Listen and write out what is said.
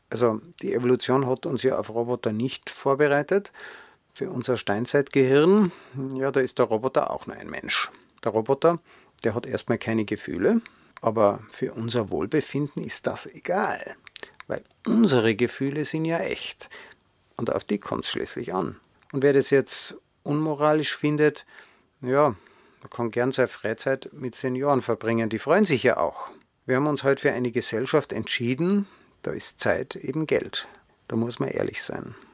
Also die Evolution hat uns ja auf Roboter nicht vorbereitet. Für unser Steinzeitgehirn, ja, da ist der Roboter auch nur ein Mensch. Der Roboter, der hat erstmal keine Gefühle, aber für unser Wohlbefinden ist das egal, weil unsere Gefühle sind ja echt und auf die kommt es schließlich an. Und wer das jetzt unmoralisch findet, ja, der kann gern seine Freizeit mit Senioren verbringen, die freuen sich ja auch. Wir haben uns heute für eine Gesellschaft entschieden, da ist Zeit eben Geld. Da muss man ehrlich sein.